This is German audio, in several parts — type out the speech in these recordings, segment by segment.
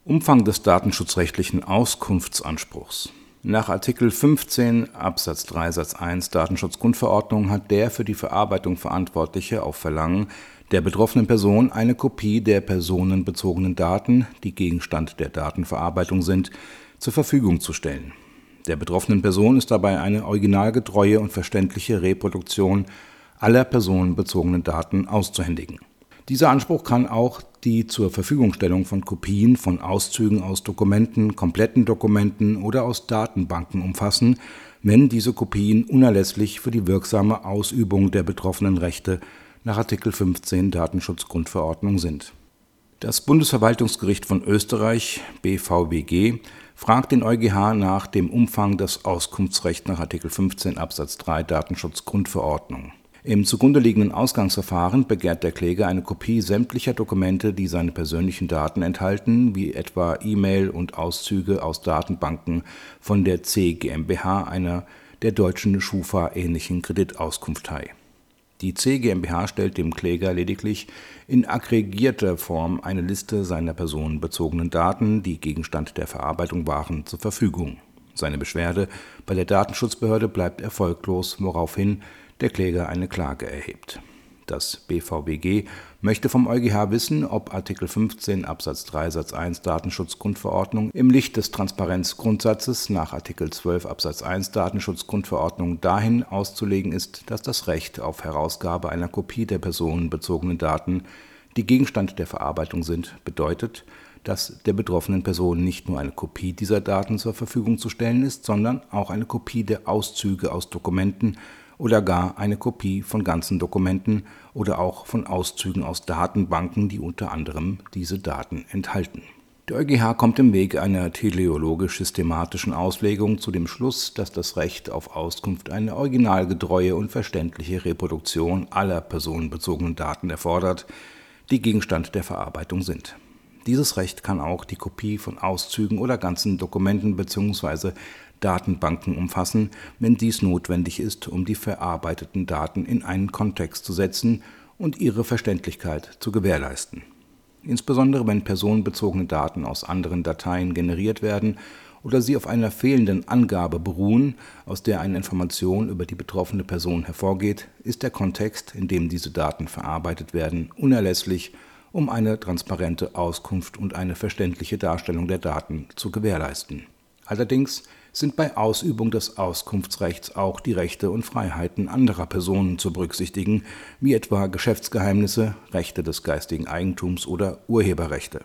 Umfang des datenschutzrechtlichen Auskunftsanspruchs. Nach Artikel 15 Absatz 3 Satz 1 Datenschutzgrundverordnung hat der für die Verarbeitung Verantwortliche auf Verlangen der betroffenen Person eine Kopie der personenbezogenen Daten, die Gegenstand der Datenverarbeitung sind, zur Verfügung zu stellen. Der betroffenen Person ist dabei eine originalgetreue und verständliche Reproduktion aller personenbezogenen Daten auszuhändigen. Dieser Anspruch kann auch die zur Verfügungstellung von Kopien von Auszügen aus Dokumenten, kompletten Dokumenten oder aus Datenbanken umfassen, wenn diese Kopien unerlässlich für die wirksame Ausübung der betroffenen Rechte nach Artikel 15 Datenschutzgrundverordnung sind. Das Bundesverwaltungsgericht von Österreich (BVWG) fragt den EuGH nach dem Umfang des Auskunftsrechts nach Artikel 15 Absatz 3 Datenschutzgrundverordnung. Im zugrunde liegenden Ausgangsverfahren begehrt der Kläger eine Kopie sämtlicher Dokumente, die seine persönlichen Daten enthalten, wie etwa E-Mail und Auszüge aus Datenbanken von der C GmbH, einer der deutschen Schufa-ähnlichen Kreditauskunftei. Die C GmbH stellt dem Kläger lediglich in aggregierter Form eine Liste seiner personenbezogenen Daten, die Gegenstand der Verarbeitung waren, zur Verfügung. Seine Beschwerde bei der Datenschutzbehörde bleibt erfolglos, woraufhin der Kläger eine Klage erhebt. Das BVWG möchte vom EuGH wissen, ob Artikel 15 Absatz 3 Satz 1 Datenschutzgrundverordnung im Licht des Transparenzgrundsatzes nach Artikel 12 Absatz 1 Datenschutzgrundverordnung dahin auszulegen ist, dass das Recht auf Herausgabe einer Kopie der personenbezogenen Daten, die Gegenstand der Verarbeitung sind, bedeutet, dass der betroffenen Person nicht nur eine Kopie dieser Daten zur Verfügung zu stellen ist, sondern auch eine Kopie der Auszüge aus Dokumenten oder gar eine Kopie von ganzen Dokumenten oder auch von Auszügen aus Datenbanken, die unter anderem diese Daten enthalten. Der EuGH kommt im Wege einer teleologisch-systematischen Auslegung zu dem Schluss, dass das Recht auf Auskunft eine originalgetreue und verständliche Reproduktion aller personenbezogenen Daten erfordert, die Gegenstand der Verarbeitung sind. Dieses Recht kann auch die Kopie von Auszügen oder ganzen Dokumenten bzw. Datenbanken umfassen, wenn dies notwendig ist, um die verarbeiteten Daten in einen Kontext zu setzen und ihre Verständlichkeit zu gewährleisten. Insbesondere wenn personenbezogene Daten aus anderen Dateien generiert werden oder sie auf einer fehlenden Angabe beruhen, aus der eine Information über die betroffene Person hervorgeht, ist der Kontext, in dem diese Daten verarbeitet werden, unerlässlich, um eine transparente Auskunft und eine verständliche Darstellung der Daten zu gewährleisten. Allerdings sind bei Ausübung des Auskunftsrechts auch die Rechte und Freiheiten anderer Personen zu berücksichtigen, wie etwa Geschäftsgeheimnisse, Rechte des geistigen Eigentums oder Urheberrechte.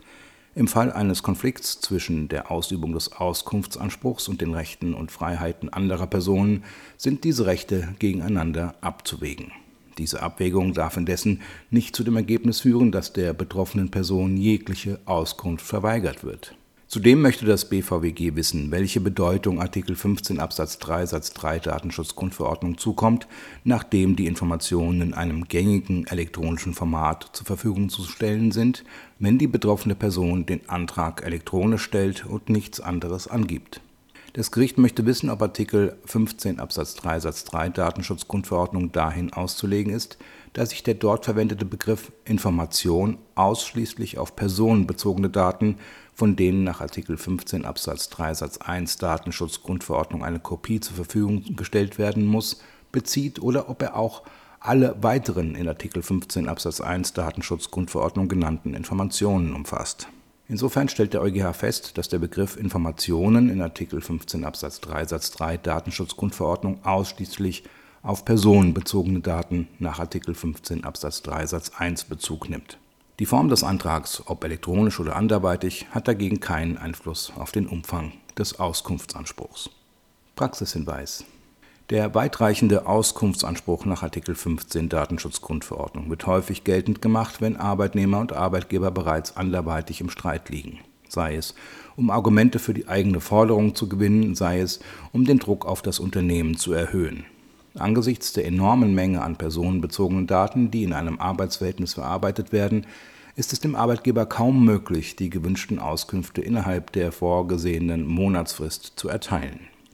Im Fall eines Konflikts zwischen der Ausübung des Auskunftsanspruchs und den Rechten und Freiheiten anderer Personen sind diese Rechte gegeneinander abzuwägen. Diese Abwägung darf indessen nicht zu dem Ergebnis führen, dass der betroffenen Person jegliche Auskunft verweigert wird. Zudem möchte das BVWG wissen, welche Bedeutung Artikel 15 Absatz 3 Satz 3 Datenschutzgrundverordnung zukommt, nachdem die Informationen in einem gängigen elektronischen Format zur Verfügung zu stellen sind, wenn die betroffene Person den Antrag elektronisch stellt und nichts anderes angibt. Das Gericht möchte wissen, ob Artikel 15 Absatz 3 Satz 3 Datenschutzgrundverordnung dahin auszulegen ist, da sich der dort verwendete Begriff Information ausschließlich auf personenbezogene Daten, von denen nach Artikel 15 Absatz 3 Satz 1 Datenschutzgrundverordnung eine Kopie zur Verfügung gestellt werden muss, bezieht oder ob er auch alle weiteren in Artikel 15 Absatz 1 Datenschutzgrundverordnung genannten Informationen umfasst. Insofern stellt der EuGH fest, dass der Begriff Informationen in Artikel 15 Absatz 3 Satz 3 Datenschutzgrundverordnung ausschließlich auf personenbezogene Daten nach Artikel 15 Absatz 3 Satz 1 Bezug nimmt. Die Form des Antrags, ob elektronisch oder anderweitig, hat dagegen keinen Einfluss auf den Umfang des Auskunftsanspruchs. Praxishinweis: Der weitreichende Auskunftsanspruch nach Artikel 15 Datenschutzgrundverordnung wird häufig geltend gemacht, wenn Arbeitnehmer und Arbeitgeber bereits anderweitig im Streit liegen, sei es um Argumente für die eigene Forderung zu gewinnen, sei es um den Druck auf das Unternehmen zu erhöhen. Angesichts der enormen Menge an personenbezogenen Daten, die in einem Arbeitsverhältnis verarbeitet werden, ist es dem Arbeitgeber kaum möglich, die gewünschten Auskünfte innerhalb der vorgesehenen Monatsfrist zu erteilen.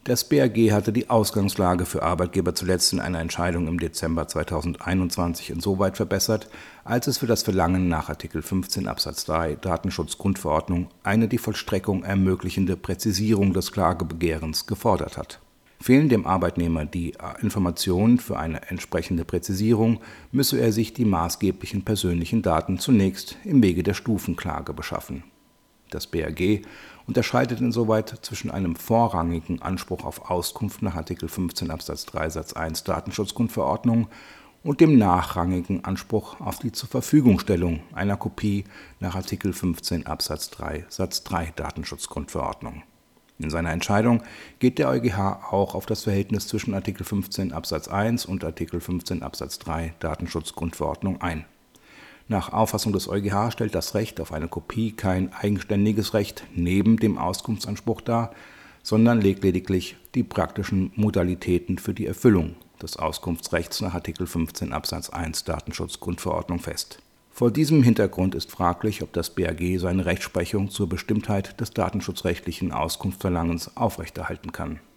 Das BAG hatte die Ausgangslage für Arbeitgeber zuletzt in einer Entscheidung im Dezember 2021 insoweit verbessert, als es für das Verlangen nach Artikel 15 Absatz 3 Datenschutzgrundverordnung eine die Vollstreckung ermöglichende Präzisierung des Klagebegehrens gefordert hat. Fehlen dem Arbeitnehmer die Informationen für eine entsprechende Präzisierung, müsse er sich die maßgeblichen persönlichen Daten zunächst im Wege der Stufenklage beschaffen. Das BAG unterscheidet insoweit zwischen einem vorrangigen Anspruch auf Auskunft nach Artikel 15 Absatz 3 Satz 1 Datenschutzgrundverordnung und dem nachrangigen Anspruch auf die Zurverfügungstellung einer Kopie nach Artikel 15 Absatz 3 Satz 3 Datenschutzgrundverordnung. In seiner Entscheidung geht der EuGH auch auf das Verhältnis zwischen Artikel 15 Absatz 1 und Artikel 15 Absatz 3 Datenschutzgrundverordnung ein. Nach Auffassung des EuGH stellt das Recht auf eine Kopie kein eigenständiges Recht neben dem Auskunftsanspruch dar, sondern legt lediglich die praktischen Modalitäten für die Erfüllung des Auskunftsrechts nach Artikel 15 Absatz 1 Datenschutzgrundverordnung fest. Vor diesem Hintergrund ist fraglich, ob das BAG seine Rechtsprechung zur Bestimmtheit des datenschutzrechtlichen Auskunftsverlangens aufrechterhalten kann.